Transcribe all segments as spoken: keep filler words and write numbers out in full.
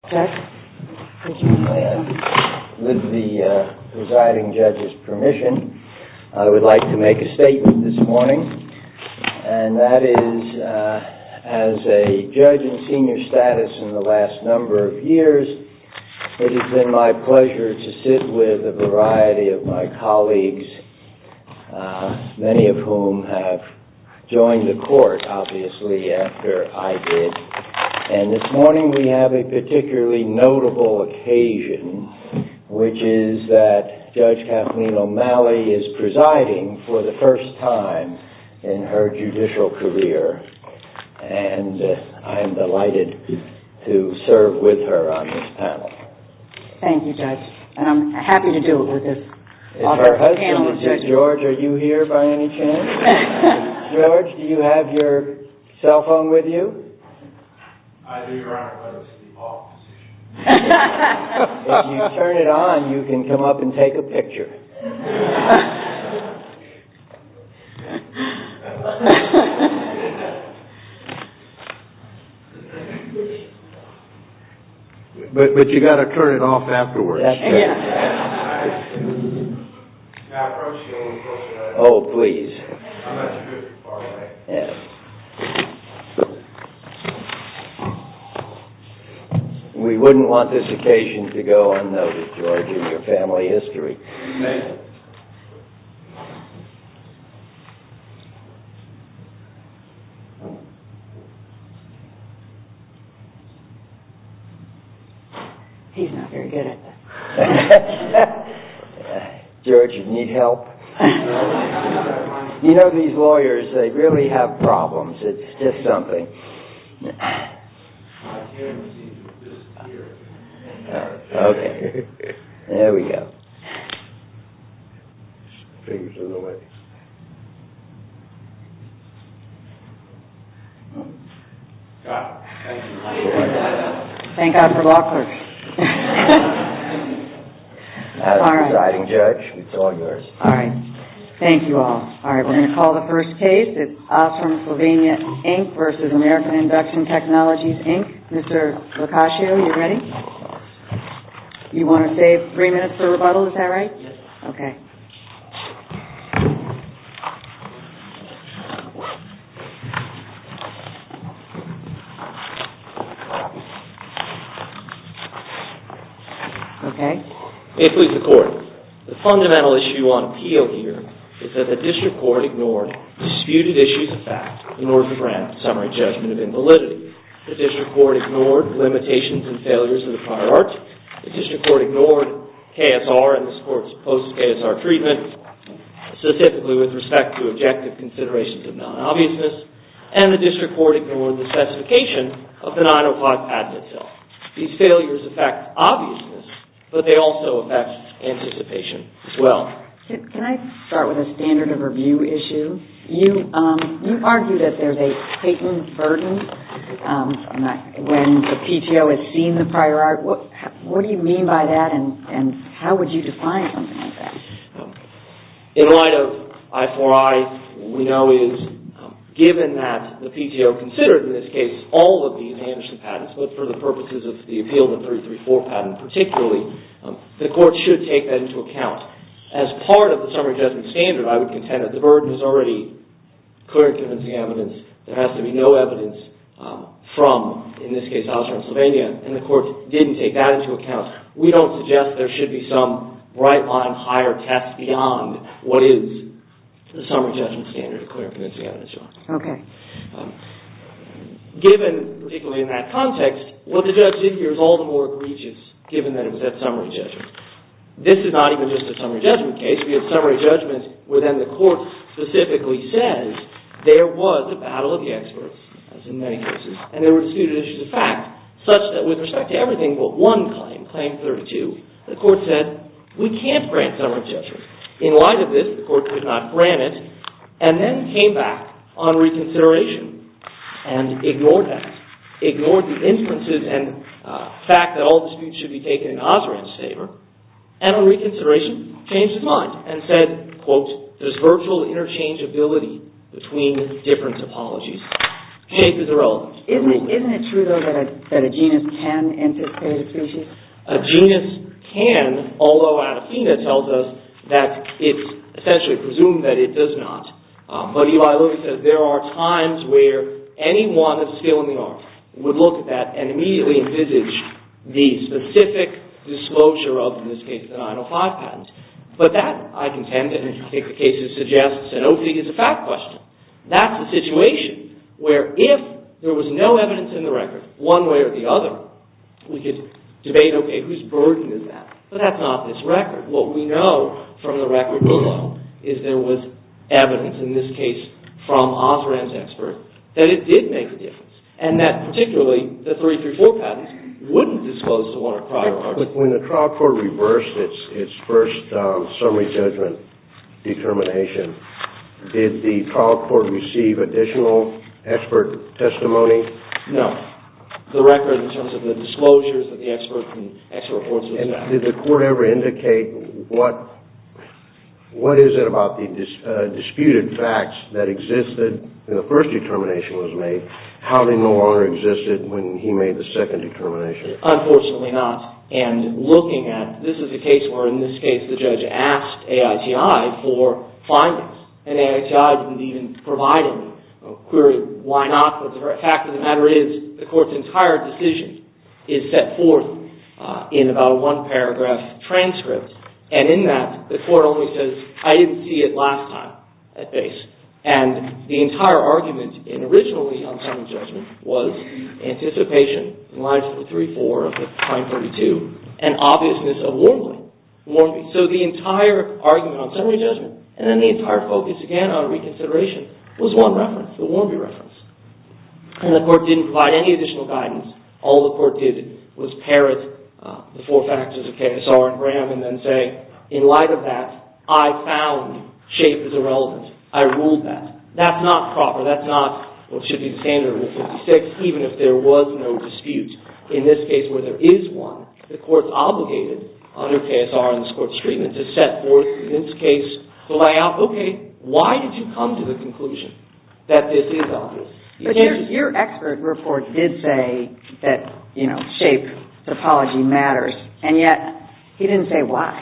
Judge, would you With the uh, presiding judge's permission, I would like to make a statement this morning, and that is, uh, as a judge in senior status in the last number of years, it has been my pleasure to sit with a variety of my colleagues, uh, many of whom have joined the court, obviously, after I did. And this morning we have a particularly notable occasion, which is that Judge Kathleen O'Malley is presiding for the first time in her judicial career. And uh, I am delighted to serve with her on this panel. Thank you, Judge. And I'm happy to do it with this If her husband is George, are you here by any chance? George, do you have your cell phone with you? I do, Your Honor, but it's the off position. If you turn it on, you can come up and take a picture. But but you got to turn it off afterwards. That's right. Yeah. Now approach you a little closer. Oh, please. I'm not too good far away. Yes. We wouldn't want this occasion to go unnoticed, George, in your family history. Thank you. He's not very good at that. George, you need help? You know, these lawyers, they really have problems. It's just something. Oh, okay. There we go. Fingers in the way. God, thank you. Thank God for law clerks. As All right. presiding judge, it's all yours. All right. Thank you all. All right, we're going to call the first case. It's Osram Slovenia, Incorporated versus American Induction Technologies, Incorporated. Mister Locascio, you ready? You want to save three minutes for rebuttal, is that right? Yes. Okay. Okay. May it please the Court. The fundamental issue on appeal here is that the District Court ignored disputed issues of fact in order to grant summary judgment of invalidity. The District Court ignored limitations and failures of the prior art. The District Court ignored K S R and this Court's post-K S R treatment, specifically with respect to objective considerations of non-obviousness, and the District Court ignored the specification of the nine oh five patent itself. These failures affect obviousness, but they also affect anticipation as well. Can, can I start with a standard of review issue? You um, you argue that there's a heightened burden um, when the P T O has seen the prior art. What, what do you mean by that, and, and how would you define something like that? In light of I four I, we know is, um, given that the P T O considered in this case all of these Anderson patents, but for the purposes of the appeal of the three thirty-four patent particularly, um, the Court should take that into account. As part of the summary judgment standard, I would contend that the burden is already clear and convincing evidence. There has to be no evidence um, from, in this case, Osram Slovenia, and the Court didn't take that into account. We don't suggest there should be some bright-line higher test beyond what is the summary judgment standard of clear and convincing evidence. Okay. Um, given, particularly in that context, what the judge did here is all the more egregious, given that it was at summary judgment. This is not even just a summary judgment case. We have summary judgment where then the Court specifically says there was a battle of the experts, as in many cases, and there were disputed issues of fact, such that with respect to everything but one claim, Claim thirty-two, the Court said, we can't grant summary judgment. In light of this, the Court could not grant it, and then came back on reconsideration and ignored that, ignored the inferences and uh, fact that all disputes should be taken in Osram's favor, and on reconsideration, changed his mind and said, quote, there's virtual interchangeability between different topologies. shape is irrelevant. Isn't it, isn't it true, though, that a, that a genus can anticipate a species? A genus can, although Adafina tells us that it's essentially presumed that it does not. Um, but Eli Lilly says there are times where anyone of skill in the art would look at that and immediately envisage the specific disclosure of, in this case, the nine oh five patent. But that, I contend, and I think the cases suggest, Sanofi is a fact question. That's the situation where if there was no evidence in the record, one way or the other, we could debate, okay, whose burden is that? But that's not this record. What we know from the record below is there was evidence, in this case from Osram's expert, that it did make a difference. And that particularly the three thirty-four patents wouldn't disclose to one or prior art. But when the trial court reversed its, its first um, summary judgment determination, did the trial court receive additional expert testimony? No. The record in terms of the disclosures of the expert and expert reports was and that. Did the court ever indicate what what is it about the dis, uh, disputed facts that existed when the first determination was made, how they no longer existed when he made the second determination? Unfortunately not. And looking at, this is a case where in this case the judge asked A I T I for findings, and A I T I didn't even provide any. Query, why not? But the fact of the matter is the court's entire decision is set forth uh, in about a one-paragraph transcript. And in that, the court only says, I didn't see it last time at base. And the entire argument in originally on summary judgment was anticipation in lines three four of the Claim thirty-two and obviousness of Warmby. Warmby. So the entire argument on summary judgment and then the entire focus again on reconsideration was one reference, the Warmby reference. And the court didn't provide any additional guidance. All the court did was parrot uh, the four factors of K S R and Graham and then say, in light of that, I found shape is irrelevant. I ruled that. That's not proper. That's not what should be the standard of Rule fifty-six, even if there was no dispute. In this case, where there is one, the court's obligated under K S R and this court's treatment to set forth, in this case, to lay out, okay, why did you come to the conclusion that this is obvious? You but your, your expert report did say that, you know, shape, topology matters, and yet he didn't say why.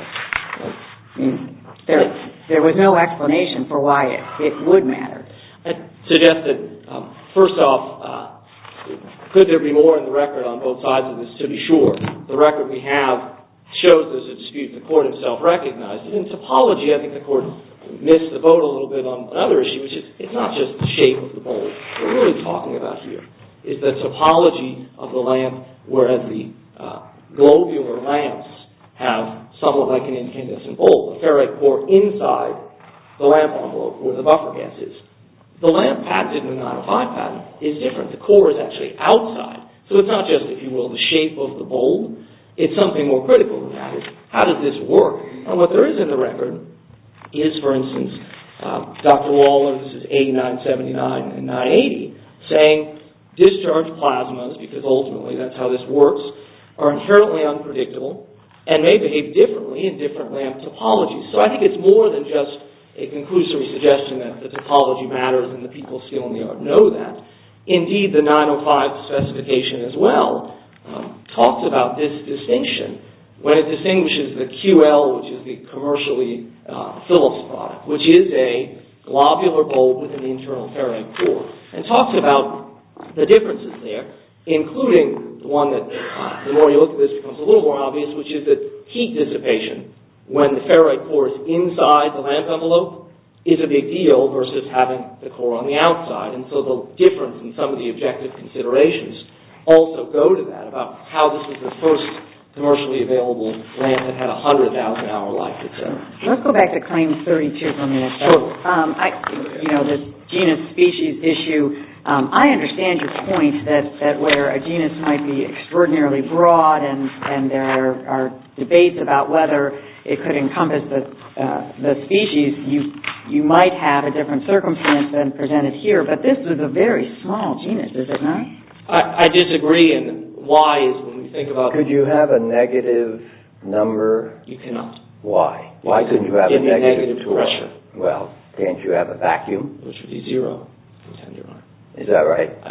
I mean, there, there was no explanation for why it, it would matter. I suggest that, um, first off, uh, could there be more in the record on both sides of this? To be sure, the record we have shows there's a dispute. The court itself recognized it. In topology, I think the court missed the boat a little bit on another issue, which is it's not just the shape of the bowl. What we're really talking about here is the topology of the lamp, whereas the uh, globular lamps have somewhat like an incandescent bulb, a ferrite core inside the lamp envelope where the buffer gas is. The lamp patented in the nine oh five patent is different. The core is actually outside. So it's not just, if you will, the shape of the bulb. It's something more critical than that. Is how does this work? And what there is in the record is, for instance, um, Doctor Waller, this is A nine seventy-nine and nine eighty, saying discharge plasmas, because ultimately that's how this works, are inherently unpredictable and may behave differently in different lamp topologies. So I think it's more than just a conclusory suggestion that the topology matters and the people skill in the art know that. Indeed, the nine oh five specification as well um, talks about this distinction when it distinguishes the Q L, which is the commercially uh, Philips product, which is a globular bulb with an internal ferrite core, and talks about the differences there, including the one that, uh, the more you look at this, becomes a little more obvious, which is that heat dissipation, when the ferrite core is inside the lamp envelope, is a big deal versus having the core on the outside. And so the difference in some of the objective considerations also go to that, about how this was the first commercially available lamp that had a one hundred thousand hour life, et cetera. Let's go back to Claim thirty-two for a minute. Sure. Um, I, you know, this genus-species issue, um, I understand your point that, that where a genus might be extraordinarily broad and, and there are, are debates about whether it could encompass the, uh, the species, you, you might have a different circumstance than presented here, but this is a very small genus, is it not? I, I disagree, and why is when we think about... Could you have a negative number? You cannot. Why? Why couldn't you have a negative, negative pressure? Well, can't you have a vacuum? Which would be zero, Your Honor. Is that right? I,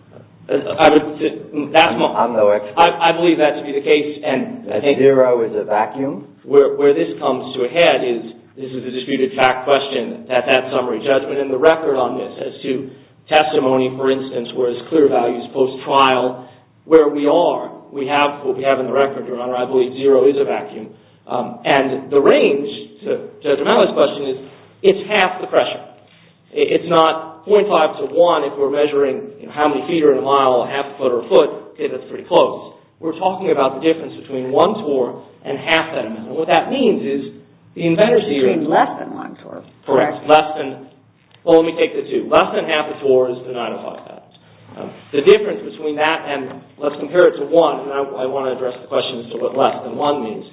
I would. That's I'm, my, I'm no expert. I, I believe that to be the case, and I think zero is a vacuum. Where, where this comes to a head is this is a disputed fact question at that summary judgment, and the record on this as to testimony, for instance, where it's clear values post-trial, where we are, we have what we have in the record, Your Honor. I believe zero is a vacuum. Um, and the range, to Judge O'Malley's question, is it's half the pressure. It's not zero point five to one if we're measuring you know, how many feet are in a mile, a half a foot or a foot. Okay, that's pretty close. We're talking about the difference between one torr and half that amount. And what that means is the inventors here... Between less than one torr. Correct. Less than... Well, let me take the two. Less than half a torr is the nine oh five patent. Um, the difference between that and... Let's compare it to one, and I, I want to address the question as to what less than one means.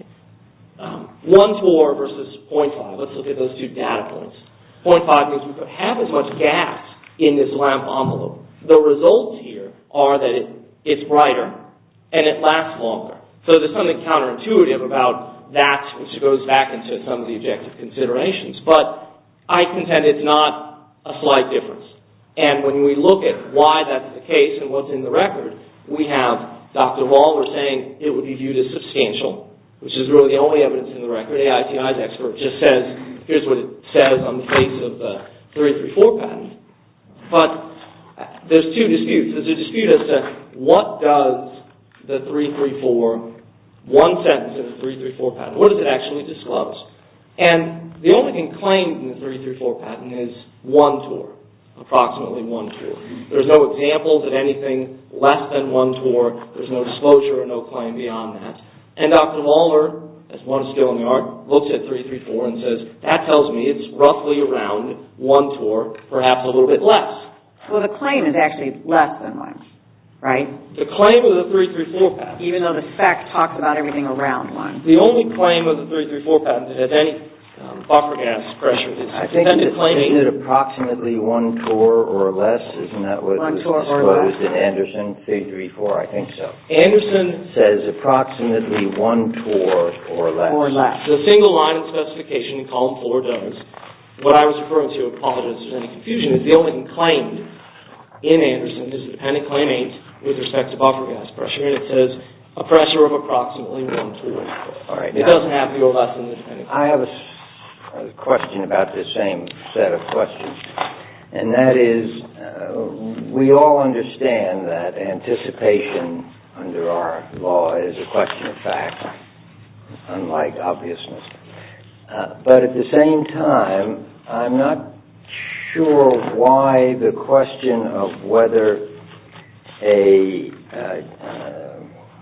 Um, one torr versus zero point five. Let's look at those two data points. zero point five means we put half as much gas in this lamp envelope. The results here are that it, it's brighter and it lasts longer. So there's something counterintuitive about that, which goes back into some of the objective considerations. But I contend it's not a slight difference. And when we look at why that's the case and what's in the record, we have Doctor Waller saying it would be viewed as substantial, which is really the only evidence in the record. A I T I's expert just says, here's what it says on the face of the three thirty-four patent. But there's two disputes. There's a dispute as to what does the three thirty-four, one sentence in the three thirty-four patent, what does it actually disclose? And the only thing claimed in the three thirty-four patent is one torr, approximately one torr. There's no examples of anything less than one torr. There's no disclosure or no claim beyond that. And Doctor Waller, as one skill in the art, looks at three thirty-four and says, that tells me it's roughly around one torr, perhaps a little bit less. Well, the claim is actually less than one, right? The claim of the three thirty-four patent... Even though the spec talks about everything around one. The only claim of the three thirty-four patent that has any um, buffer gas pressure is... I think it's, isn't it approximately one torr or less? Isn't that what one was disclosed in Anderson three thirty-four? I think so. Anderson says approximately one torr or less. Or less. The single line in specification in column four does. What I was referring to, apologize if there's any confusion, is the only thing claimed in Anderson is dependent claim eight with respect to buffer gas pressure, and it says a pressure of approximately one torr. All right. It doesn't have to go less than the dependent claim. I have a, a question about this same set of questions, and that is, uh, we all understand that anticipation under our law is a question of fact, unlike obviousness. Uh, but at the same time, I'm not sure why the question of whether a, uh, uh,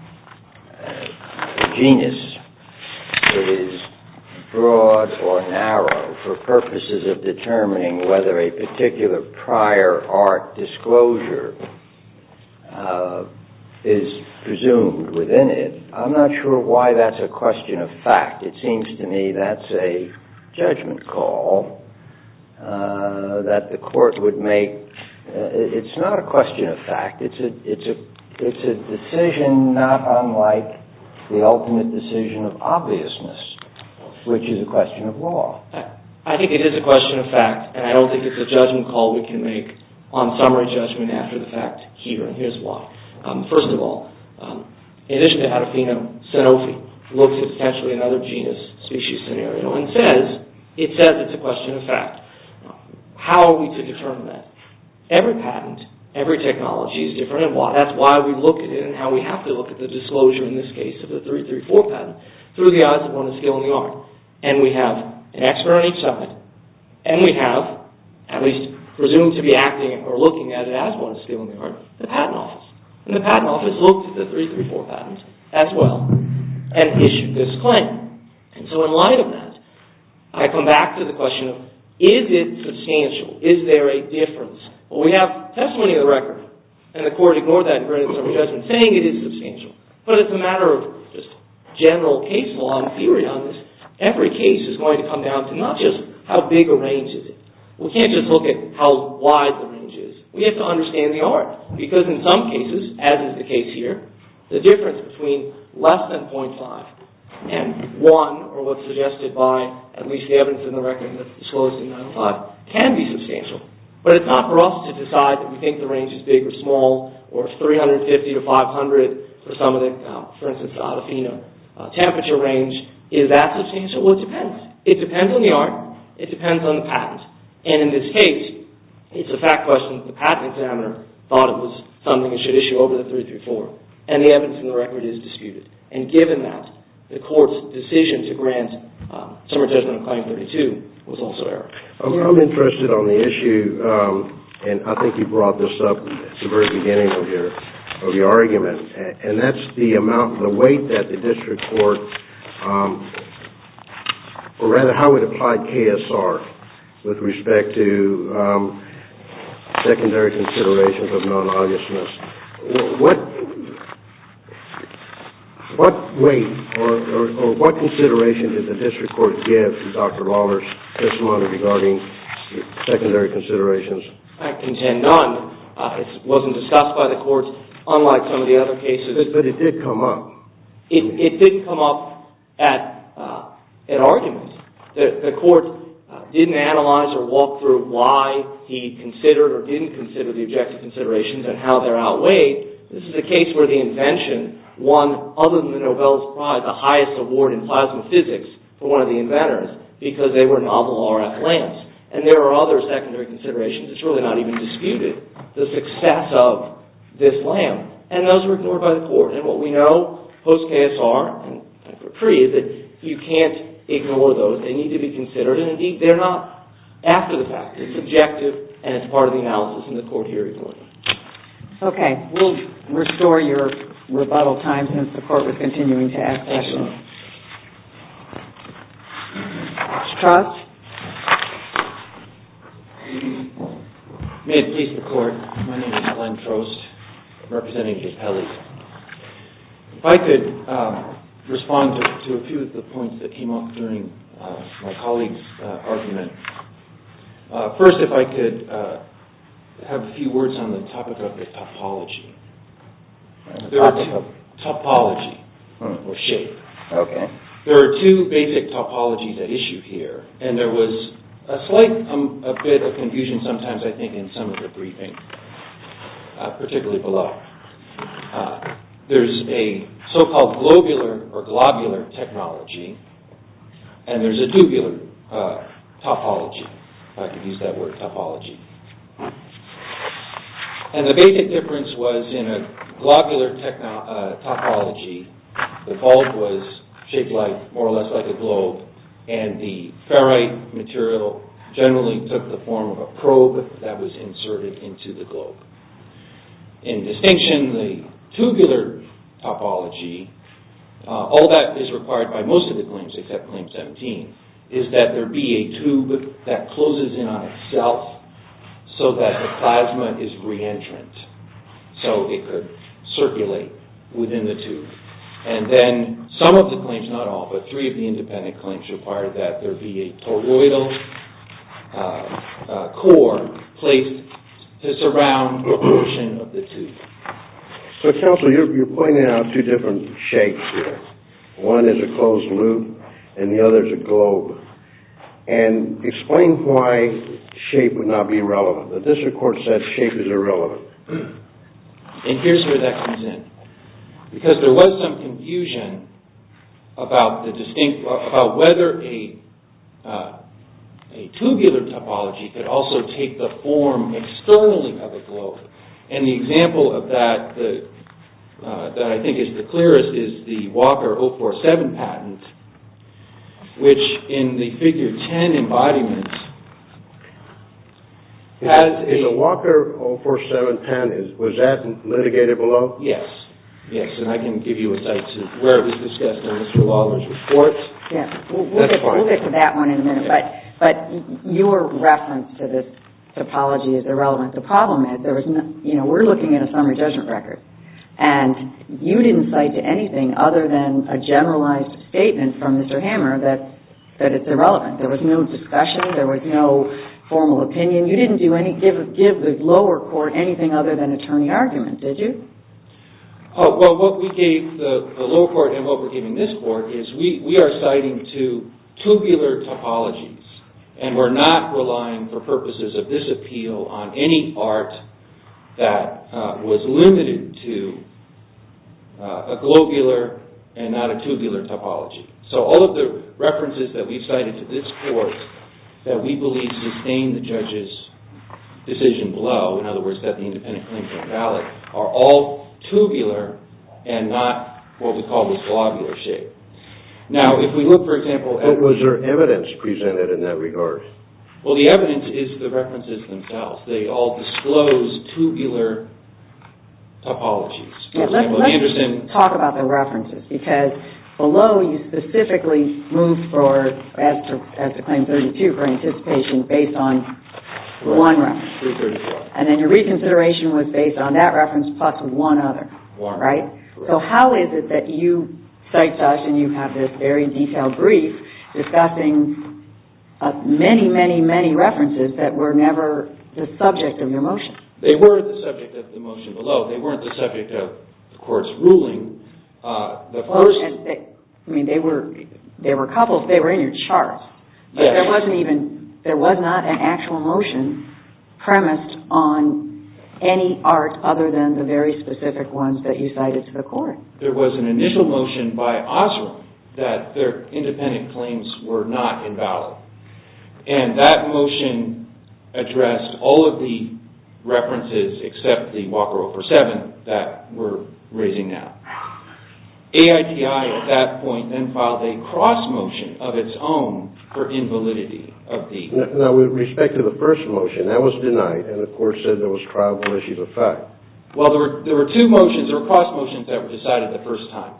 a genus is broad or narrow for purposes of determining whether a particular prior art disclosure uh, is presumed within it. I'm not sure why that's a question of fact. It seems to me that's a judgment call uh, that the court would make. Uh, it's not a question of fact. It's a it's a it's a decision not unlike the ultimate decision of obviousness, which is a question of law. I think it is a question of fact, and I don't think it's a judgment call we can make on summary judgment after the fact here, and here's why. Um, first of all, um, in addition to Hadafino, Sanofi looks at potentially another genus, species scenario, and says, it says it's a question of fact. How are we to determine that? Every patent, every technology is different, and why. That's why we look at it and how we have to look at the disclosure, in this case, of the three thirty-four patent, through the eyes of one of skill in the art. And we have an expert on each side, and we have, at least presumed to be acting or looking at it as one of skill in the art, the patent office. And the patent office looked at the three thirty-four patent as well and issued this claim. And so in light of that, I come back to the question of, is it substantial? Is there a difference? Well, we have testimony of the record, and the court ignored that and granted summary judgment, saying it is substantial. But it's a matter of just general case law and theory on this. Every case is going to come down to not just how big a range is it. We can't just look at how wide the range is. We have to understand the art, because in some cases, as is the case here, the difference between less than zero point five and one, or what's suggested by at least the evidence in the record that's disclosed in nine oh five, can be substantial. But it's not for us to decide that we think the range is big or small, or three hundred fifty to five hundred for some of the, uh, for instance, the Adafina uh, temperature range. Is that substantial? Well, it depends. It depends on the art. It depends on the patent. And in this case, it's a fact question. The patent examiner thought it was something that should issue over the three three four. And the evidence in the record is disputed. And given that, the court's decision to grant um, summary judgment on Claim thirty-two was also error. I'm, I'm interested on the issue, um, and I think you brought this up at the very beginning of your of your argument, and, and that's the amount, the weight that the district court, um, or rather how it applied K S R with respect to um, secondary considerations of non-obviousness. What what weight or, or, or what consideration did the district court give to Doctor Lawler's testimony regarding secondary considerations? I contend none. Uh, it wasn't discussed by the court, unlike some of the other cases. But, but it did come up. It, it didn't come up at uh, at argument. The, the court uh, didn't analyze or walk through why he considered or didn't consider the objective considerations and how they're outweighed. This is a case where the invention won, other than the Nobel Prize, the highest award in plasma physics for one of the inventors because they were novel R F lamps. And there are other secondary considerations. It's really not even disputed, the success of this lamp. And those were ignored by the court. And what we know post-K S R and Capri is that you can't ignore those. They need to be considered. And indeed, they're not after the fact. It's subjective, and it's part of the analysis, and the court here ignored them. Okay. We'll restore your rebuttal time since the court was continuing to ask questions. Trust? May it please the court, my name is Glenn Trost, representing the appellees. If I could um, respond to, to a few of the points that came up during uh, my colleague's uh, argument. Uh, first, if I could uh, have a few words on the topic of the topology. There are two, topology, hmm. or shape. Okay. There are two basic topologies at issue here, and there was a slight um, a bit of confusion sometimes, I think, in some of the briefing, uh, particularly below. Uh, there's a so-called globular or globular technology, and there's a tubular uh, topology, if I could use that word, topology. And the basic difference was in a globular techno- uh, topology, the bulb was shaped like, more or less like a globe, and the ferrite material generally took the form of a probe that was inserted into the globe. In distinction, the tubular topology, uh, all that is required by most of the claims, except Claim seventeen, is that there be a tube that closes in on itself so that the plasma is reentrant, so it could circulate within the tube. And then some of the claims, not all, but three of the independent claims require that there be a toroidal uh, uh, core placed to surround a portion of the tube. So, counsel, you're, you're pointing out two different shapes here. One is a closed loop, and the other is a globe. And explain why shape would not be relevant. The district court said shape is irrelevant. And here's where that comes in. Because there was some confusion about the distinct, about whether a uh, a tubular topology could also take the form externally of a globe. And the example of that the, uh, that I think is the clearest is the Walker oh four seven patent, which in the figure ten embodiment has is a... the Walker oh four seven patent, is, was that litigated below? Yes. Yes, and I can give you a cite to where it was discussed in Mister Lawler's report. Yeah, we'll, we'll, get, we'll get to that one in a minute. But but your reference to this topology is irrelevant. The problem is there was, no, you know, we're looking at a summary judgment record, and you didn't cite to anything other than a generalized statement from Mister Hammer that that it's irrelevant. There was no discussion. There was no formal opinion. You didn't do any give give the lower court anything other than attorney argument, did you? Oh, well, what we gave the, the lower court and what we're giving this court is we, we are citing to tubular topologies. And we're not relying for purposes of this appeal on any art that uh, was limited to uh, a globular and not a tubular topology. So all of the references that we've cited to this court that we believe sustain the judge's decision below, in other words, that the independent claims are invalid, are all tubular and not what we call this globular shape. Now, if we look, for example, at... But was there evidence presented in that regard? Well, the evidence is the references themselves. They all disclose tubular topologies. For Yeah, let's example, let's Anderson... talk about the references, because below you specifically moved for, as to, as to Claim thirty-two, for anticipation based on Right. one reference. three thirty-four. And then your reconsideration was based on that reference plus one other, One. right? Correct. So how is it that you cite us, and you have this very detailed brief discussing uh, many, many, many references that were never the subject of your motion? They were the subject of the motion below. They weren't the subject of the court's ruling. Uh, the Well, first... and they, I mean, they were they were couples. They were in your charts. But Yes. there wasn't even there was not an actual motion premised on any art other than the very specific ones that you cited to the court. There was an initial motion by Osram that their independent claims were not invalid. And that motion addressed all of the references except the Walker oh four seven that we're raising now. A I T I at that point then filed a cross motion of its own for invalidity of the... Now, with respect to the first motion, that was denied, and the court said there was triable issues of fact. Well, there were, there were two motions, there were cross motions that were decided the first time.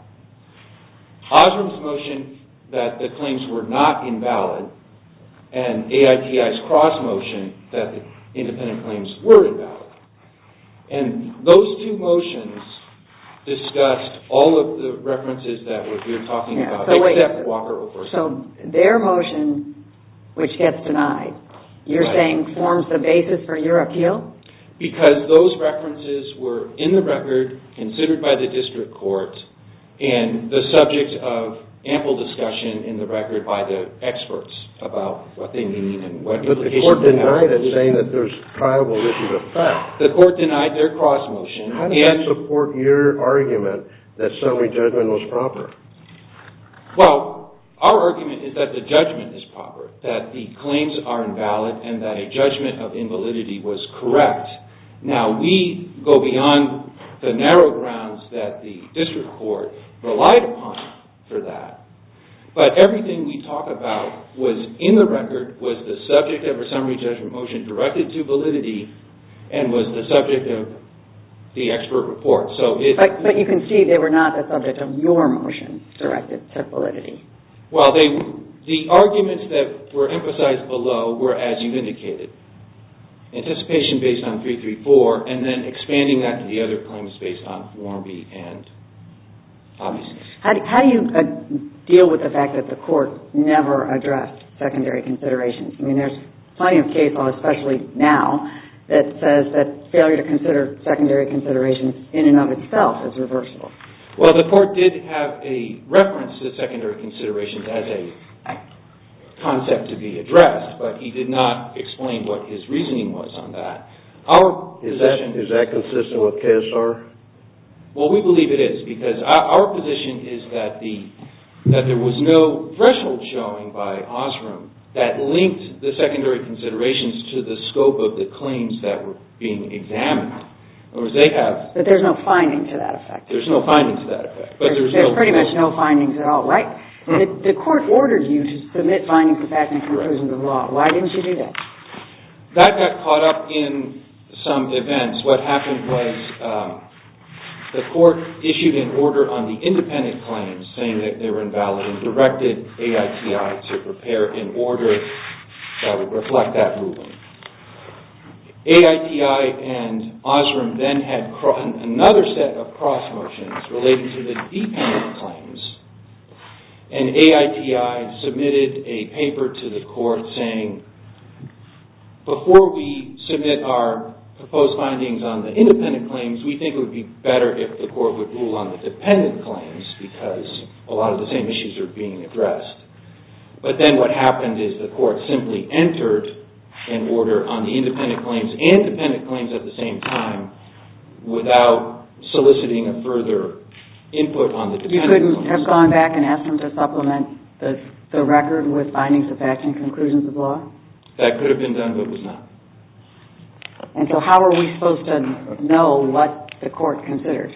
Osram's motion that the claims were not invalid, and A I T I's cross motion that the independent claims were invalid. And those two motions discussed all of the references that we're here talking Yeah, about, so wait, except Walker oh four seven. So their motion, which gets denied, you're Right. saying forms the basis for your appeal? Because those references were in the record, considered by the district court, and the subject of ample discussion in the record by the experts about what they mean and what But the implications court they have. denied it, saying that there's triable issues of fact. The court denied their cross motion. How does and, that support your argument that summary judgment was proper? Well, our argument is that the judgment is proper, that the claims are invalid, and that a judgment of invalidity was correct. Now, we go beyond the narrow grounds that the district court relied upon for that. But everything we talk about was in the record, was the subject of a summary judgment motion directed to validity, and was the subject of the expert report. So it, But, but you can see they were not the subject of your motion directed to validity. well, they, the arguments that were emphasized below were as you indicated. Anticipation based on three three four, and then expanding that to the other claims based on Warmby and obviousness. How do, how do you uh, deal with the fact that the court never addressed secondary considerations? I mean, there's plenty of case law, especially now, that says that failure to consider secondary considerations in and of itself is reversible. Well, the court did have a reference to secondary considerations as a concept to be addressed, but he did not explain what his reasoning was on that. Our Is that, position... is that consistent with K S R? Well, we believe it is, because our, our position is that the that there was no threshold showing by Osram that linked the secondary considerations to the scope of the claims that were being examined. In other words, they have... But there's no finding to that effect. There's no finding to that effect. But There's, there's, there's no, pretty much no findings at all, right? The, the court ordered you to submit findings of fact and conclusions of law. Why didn't you do that? That got caught up in some events. What happened was um, the court issued an order on the independent claims saying that they were invalid and directed A I T I to prepare an order that would reflect that ruling. A I T I and Osram then had cro- another set of cross motions relating to the dependent claims. And A I T I submitted a paper to the court saying, before we submit our proposed findings on the independent claims, we think it would be better if the court would rule on the dependent claims because a lot of the same issues are being addressed. But then what happened is the court simply entered an order on the independent claims and dependent claims at the same time without soliciting a further input on the dependent You couldn't claims. have gone back and asked them to supplement the, the record with findings of fact and conclusions of law? That could have been done, but was not. And so how are we supposed to know what the court considered?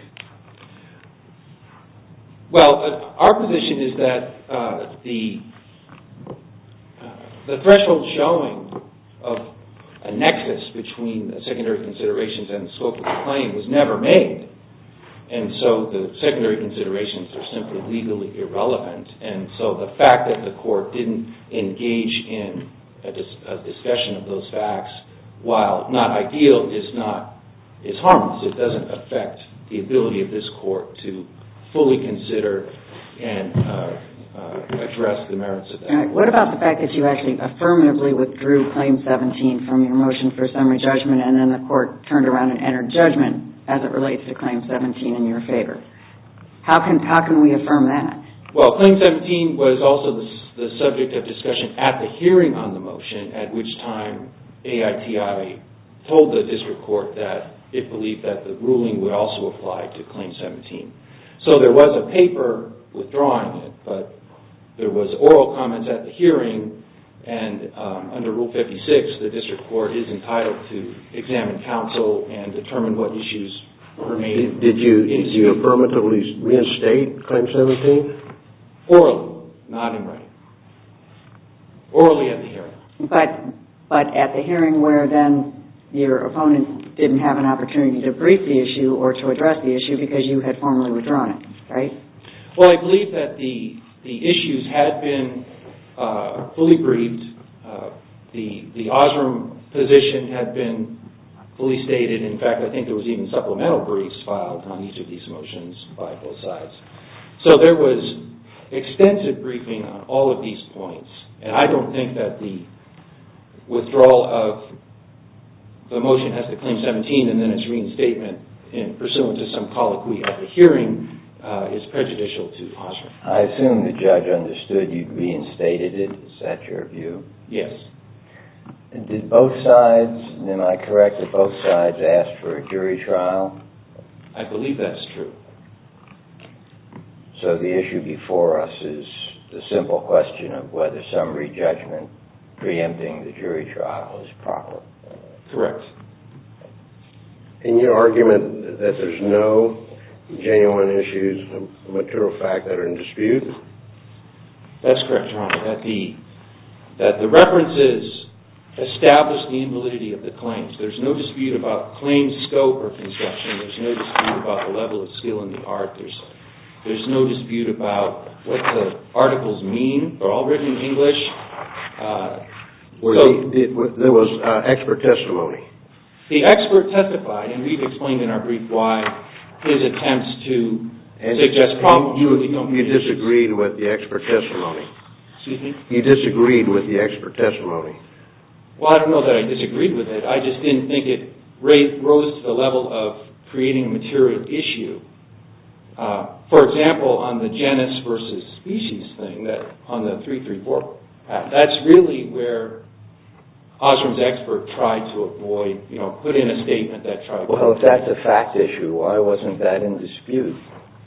Well, uh, our position is that uh, the uh, the threshold showing of a nexus between the secondary considerations and the scope of the claim was never made. And so the secondary considerations are simply legally irrelevant. And so the fact that the court didn't engage in a, dis- a discussion of those facts, while not ideal, is not is harmless. It doesn't affect the ability of this court to fully consider and uh, uh, address the merits of that. All right. What about the fact that you actually affirmatively withdrew Claim seventeen from your motion for summary judgment, and then the court turned around and entered judgment as it relates to Claim seventeen in your favor? How can how can we affirm that? Well, Claim seventeen was also the, the subject of discussion at the hearing on the motion, at which time A I T I told the district court that it believed that the ruling would also apply to Claim seventeen. So there was a paper withdrawing it, but there was oral comments at the hearing, and um, under Rule fifty-six, the district court is entitled to examine counsel and determine what issues remain. Did, did you did you affirmatively reinstate Claim seventeen? Orally, not in writing. Orally at the hearing. But but at the hearing where then your opponent didn't have an opportunity to brief the issue or to address the issue because you had formally withdrawn it, right? Well, I believe that the the issues had been uh, fully briefed. Uh, the the Osram position had been fully stated. In fact, I think there was even supplemental briefs filed on each of these motions by both sides. So there was extensive briefing on all of these points, and I don't think that the withdrawal of the motion as to Claim seventeen and then its reinstatement in pursuant to some colloquy at the hearing uh, is prejudicial to Osram. I assume the judge understood you'd reinstated it. Is that your view? Yes. Did both sides, am I correct, that both sides asked for a jury trial? I believe that's true. So the issue before us is the simple question of whether summary judgment preempting the jury trial is proper. Correct. In your argument that there's no genuine issues of material fact that are in dispute? That's correct, Your Honor. That the, that the references establish the invalidity of the claims. There's no dispute about claim scope or construction. There's no dispute about the level of skill in the art. There's, there's no dispute about what the articles mean. They're all written in English. Uh, Where so, the, the, there was uh, expert testimony. The expert testified, and we've explained in our brief why his attempts to and suggest problems you, really don't. You disagreed with the expert testimony. Excuse me? You disagreed with the expert testimony. Well, I don't know that I disagreed with it. I just didn't think it raised, rose to the level of creating a material issue. Uh, for example, on the genus versus species thing, that on the three thirty-four patent, that's really where Osram's expert tried to avoid, you know, put in a statement that tried to... Well, if that's a fact issue, why wasn't that in dispute?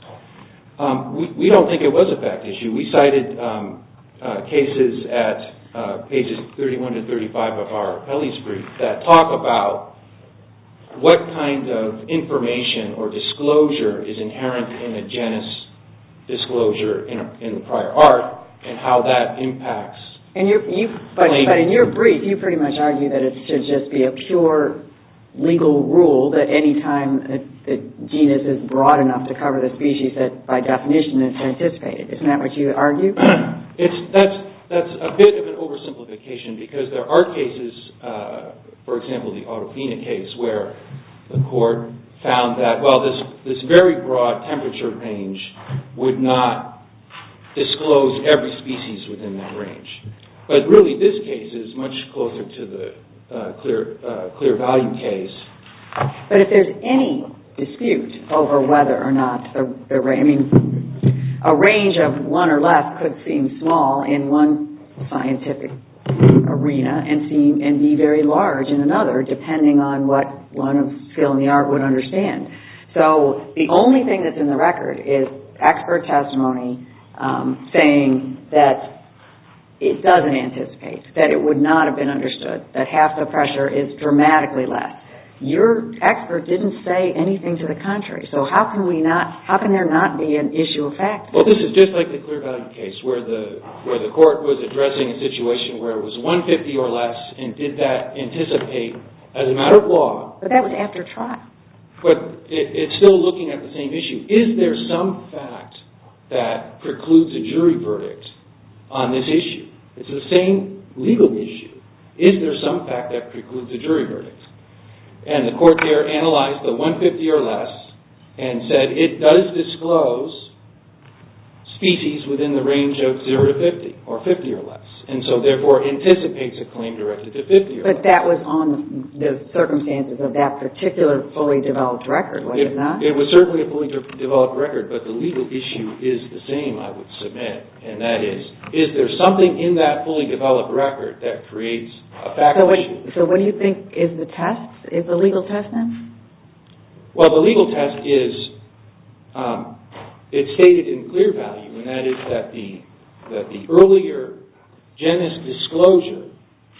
Um, we, we don't think it was a fact issue. We cited um, uh, cases at uh, pages thirty-one to thirty-five of our appellee's brief that talk about what kind of information or disclosure is inherent in a genus disclosure in, a, in the prior art and how that impacts... And you, you, but, but in your brief, you pretty much argue that it should just be a pure legal rule that any time a, a genus is broad enough to cover the species, that by definition it's anticipated. Isn't that what you argue? It's that's that's a bit of an oversimplification because there are cases, uh, for example, the Autofina case, where the court found that well, this this very broad temperature range would not disclose every species within that range. But really, this case is much closer to the uh, clear uh, clear value case. But if there's any dispute over whether or not the, the I mean, a range of one or less could seem small in one scientific arena and seem and be very large in another, depending on what one of skill in the art would understand. So the only thing that's in the record is expert testimony um, saying that it doesn't anticipate, that it would not have been understood, that half the pressure is dramatically less. Your expert didn't say anything to the contrary. So how can we not? How can there not be an issue of fact? Well, this is just like the Clear Value case, where the where the court was addressing a situation where it was one fifty or less, and did that anticipate as a matter of law? But that was after trial. But it, it's still looking at the same issue. Is there some fact that precludes a jury verdict on this issue? It's the same legal issue. Is there some fact that precludes a jury verdict? And the court there analyzed the one fifty or less and said it does disclose species within the range of zero to fifty or fifty or less, and so therefore anticipates a claim directed to fifty or less. But that was on the circumstances of that particular fully developed record, was it, it not? It was certainly a fully de- developed record, but the legal issue is the same, I would submit, and that is, is there something in that fully developed record that creates a fact so what, issue? So what do you think is the test? Is the legal test then? Well, the legal test is, um, it's stated in Clear Value, and that is that the that the earlier genus disclosure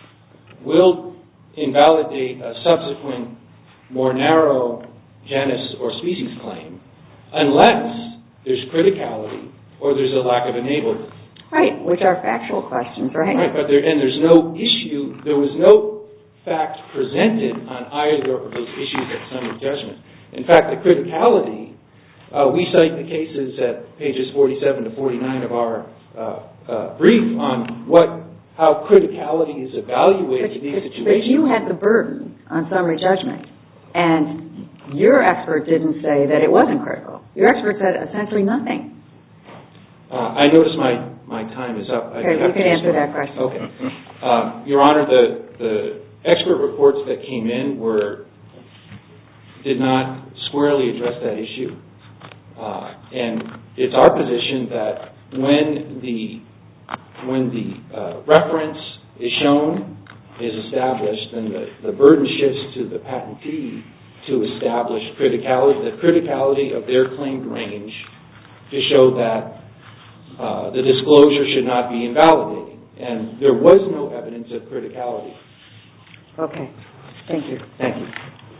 will invalidate a subsequent, more narrow genus or species claim unless there's criticality or there's a lack of enablement. Right, which are factual questions, right? Right, but there, and there's no issue, there was no fact presented on either of those issues at summary judgment. In fact, the criticality, uh, we cite the cases at pages forty-seven to forty-nine of our uh, uh, brief on what how criticality is evaluated in these situations. But you had the burden on summary judgment, and your expert didn't say that it wasn't critical. Your expert said essentially nothing. Uh, I notice my, my time is up. Okay, you can answer that question. Okay. Uh, Your Honor, the, the expert reports that came in were did not squarely address that issue. Uh, and it's our position that when the when the uh, reference is shown, is established, then the, the burden shifts to the patentee to establish criticality, the criticality of their claimed range to show that uh, the disclosure should not be invalidating. And there was no evidence of criticality. Okay. Thank you. Thank you.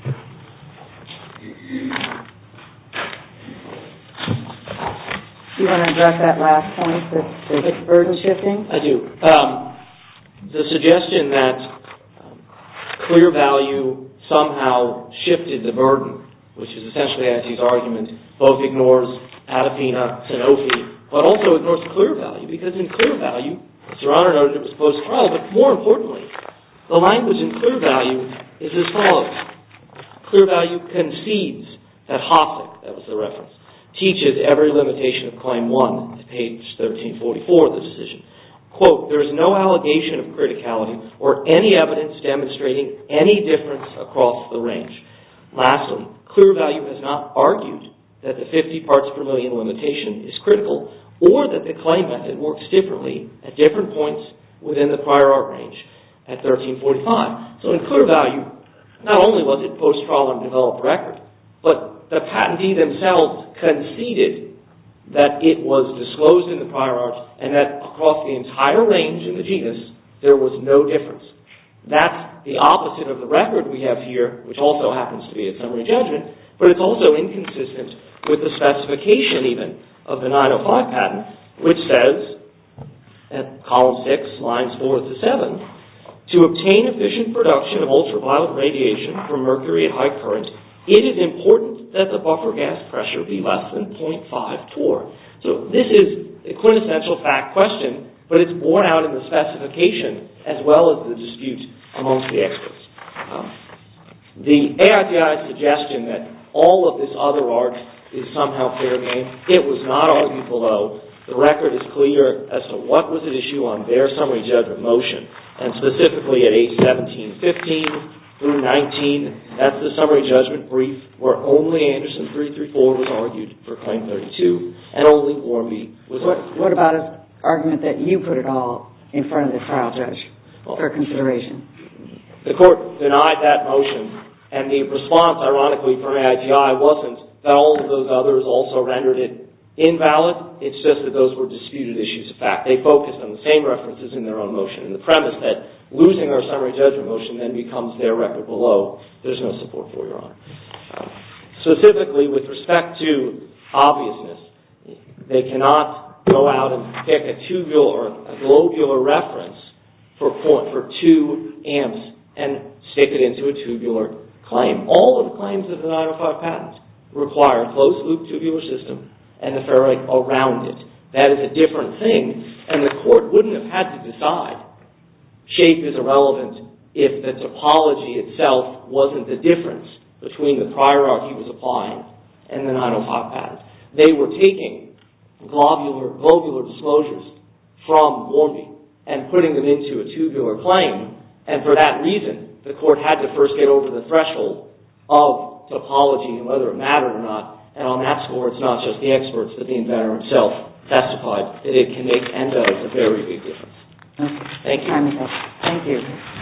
Do you want to address that last point, the, the burden shifting? I do. Um, the suggestion that um, Clear Value somehow shifted the burden, which is essentially Assay's argument, both ignores Adafina, Sanofi, but also ignores Clear Value, because in Clear Value, as Your Honor noted, it was post-trial, but more importantly, the language in Clear Value is as follows. Clear Value concedes that Hoffman, that was the reference, teaches every limitation of Claim one, at page thirteen forty-four of the decision. Quote, there is no allegation of criticality or any evidence demonstrating any difference across the range. Lastly, Clear Value has not argued that the fifty parts per million limitation is critical or that the claim method works differently at different points within the prior art range at thirteen forty-five. So in Clear Value, not only was it post-trial and developed record, but the patentee themselves conceded that it was disclosed in the prior art and that across the entire range in the genus, there was no difference. That's the opposite of the record we have here, which also happens to be a summary judgment, but it's also inconsistent with the specification even of the nine oh five patent, which says, at column six, lines four to seven, to obtain efficient production of ultraviolet radiation from mercury at high current, it is important that the buffer gas pressure be less than zero point five torr. So this is a quintessential fact question, but it's borne out in the specification as well as the dispute amongst the experts. Um, the A I T I's suggestion that all of this other art is somehow fair game, it was not argued below. The record is clear as to what was at issue on their summary judgment motion, and specifically at A seventeen fifteen through nineteen, that's the summary judgment brief where only Anderson three thirty-four was argued for Claim thirty-two, and only Warmby was what, argued. What about his argument that you put it all in front of the trial judge for consideration? The court denied that motion, and the response, ironically, from A I T I wasn't that all of those others also rendered it invalid. It's just that those were disputed issues of fact. They focused on the same references in their own motion, and the premise that losing our summary judgment motion then becomes their record below, there's no support for, Your Honor. Um, specifically, with respect to obviousness, they cannot go out and pick a tubular or a globular reference for point, for two amps and stick it into a tubular claim. All of the claims of the nine oh five patent require a closed-loop tubular system and the ferrite around it. That is a different thing, and the court wouldn't have had to decide shape is irrelevant if the topology itself wasn't the difference between the prior art he was applying and the nine oh five patent. They were taking globular, globular disclosures from Warmby and putting them into a tubular claim, and for that reason, the court had to first get over the threshold of topology and whether it mattered or not, and on that score, it's not just the experts, but the inventor himself testified that it can make and does a very big difference. Okay. Thank you. Thank you.